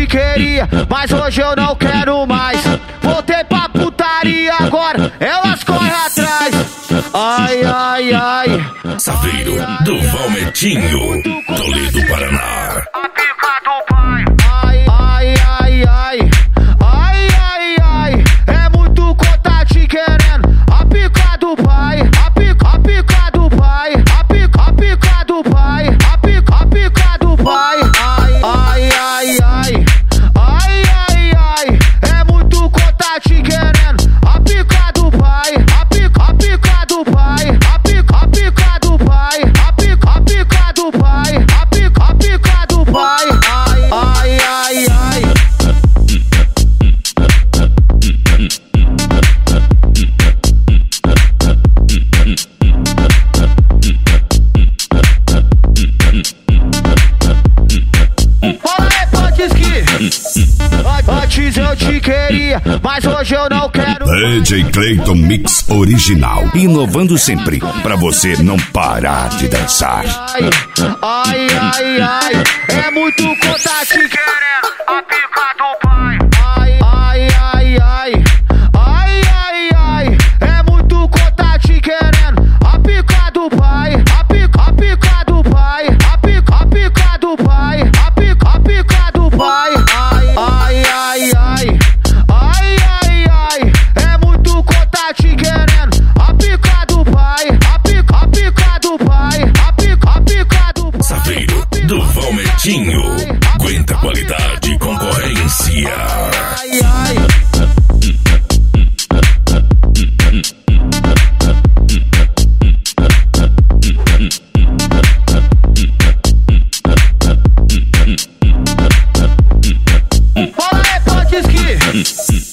queria, mas hoje eu não quero mais. Voltei pra putaria, agora elas correm atrás. Ai, ai, ai. Saveiro do Valmetinho, Toledo, Paraná. A pica do pai. Ai, ai, ai, ai. Ai, ai, ai. É muito cota te querendo. A pica do pai. A pica do pai. A pica do pai. A pica do pai. Ai, ai, ai, ai. Ai, ai, ai. É muito cota te querendo. A pica do pai. A pica do pai. A pica do pai. A pica do pai. A pica do pai. Ai, ai, ai, ai. Fala aí, Potisky. Antes eu te queria, mas hoje eu não quero. DJ Clayton Mix Original, inovando sempre, pra você não parar de dançar. Ai, ai, ai, ai. É muito conta te querendo. A pica do pai. Ai, ai, ai, ai. Ai, ai, ai. É muito conta te querendo. A pica do pai. A pica do pai. A pica do pai. A pica do pai. Ai, ai, ai, ai. Ai, ai, ai. É muito conta te querendo. A pica do pai. A pica do pai. A pica do pai. Saveiro do Valmetinho, aguenta qualidade e concorrência. Ai, ai. Fala aí, Potisky.